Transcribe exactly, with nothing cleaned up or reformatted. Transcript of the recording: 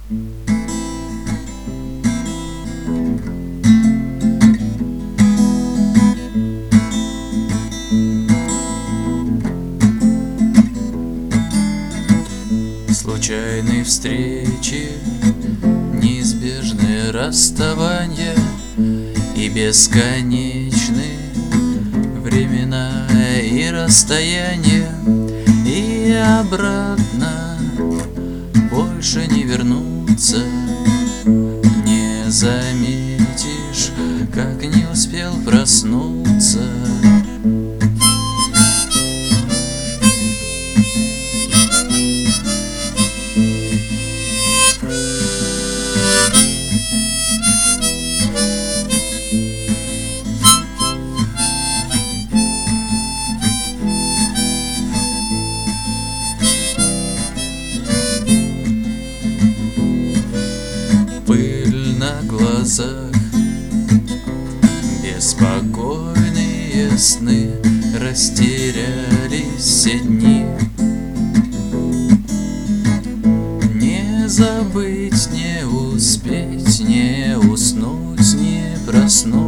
Случайные встречи, неизбежные расставания и бесконечные времена и расстояния, и обратно больше не вернуться. Не заметишь, как не успел проснуться. Пыль на глазах, беспокойные сны, растерялись все дни. Не забыть, не успеть, не уснуть, не проснуть.